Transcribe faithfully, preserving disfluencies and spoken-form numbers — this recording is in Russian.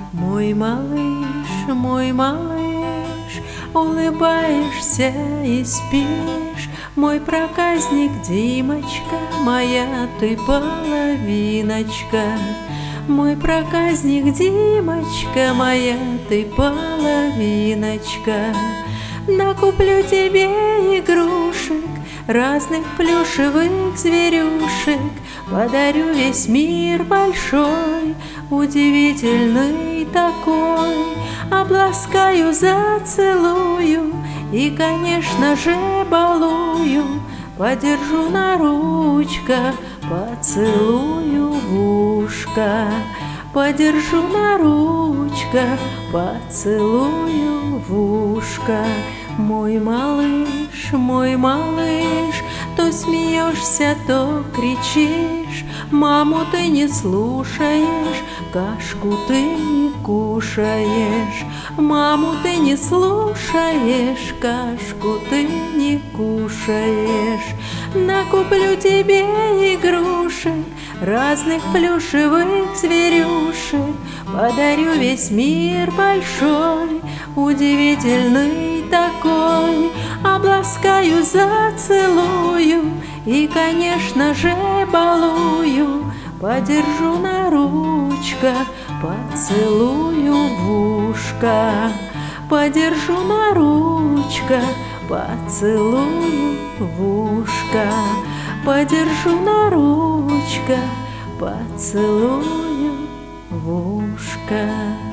Мой малыш, мой малыш, улыбаешься и спишь. Мой проказник Димочка, моя ты половиночка. Мой проказник Димочка, моя ты половиночка. Накуплю тебе игрушек, разных плюшевых зверюшек. Подарю весь мир большой, удивительный такой. Обласкаю, зацелую и, конечно же, балую. Подержу на ручках, поцелую в ушко. Подержу на ручках, поцелую в ушко. Мой малыш, мой малыш, то смеешься, то кричишь. Маму ты не слушаешь, кашку ты не кушаешь. Маму ты не слушаешь, кашку ты не кушаешь. Накуплю тебе игрушек, разных плюшевых зверюшек. Подарю весь мир большой, удивительный такой. Обласкаю, зацелую и, конечно же, балую. Подержу на ручках, поцелую в ушко. Подержу на ручках, поцелую в ушко. Подержу на ручках, поцелую в ушко.